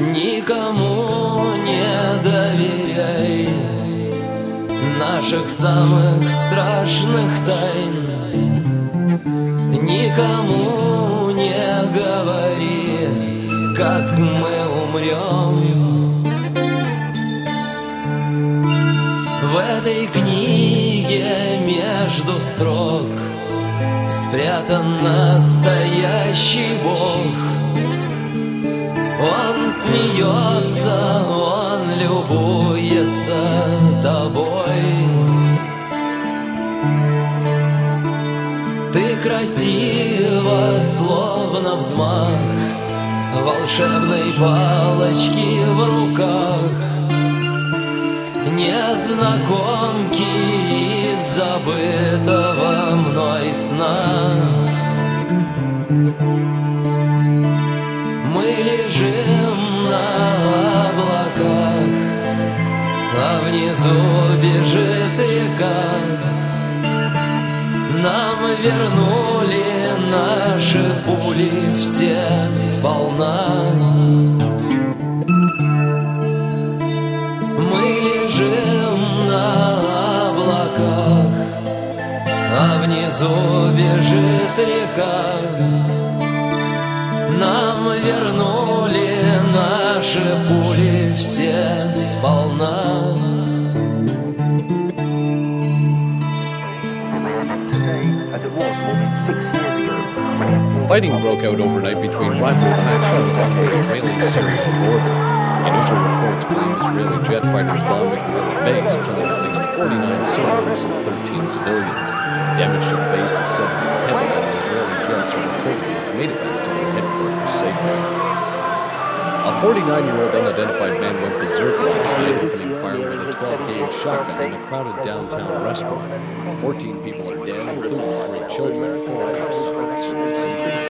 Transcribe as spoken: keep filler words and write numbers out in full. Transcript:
Никому не доверяй наших самых страшных тайн. Никому не говори, как мы умрем. В этой книге между строк спрятан настоящий Бог. Он смеется, он любуется тобой. Ты красива, словно взмах волшебной палочки в руках незнакомки из забытого мной сна. Мы лежим на облаках, а внизу бежит река. Нам вернули наши пули все сполна. Мы лежим на облаках, а внизу бежит река. Нам вернули наши пули все сполна. Fighting broke out overnight between rival factions along the Israeli-Syrian border. Initial reports claim Israeli jet fighters bombed a guerrilla base, killing at least forty-nine soldiers and thirteen civilians. Damage to the base is said to be heavy, and the Israeli jets are reported to have made it back to their headquarters safely. A forty-nine-year-old unidentified man went berserk last night, opening fire with a twelve gauge shotgun in a crowded downtown restaurant. fourteen people are dead, including three children. Four others suffered serious injuries.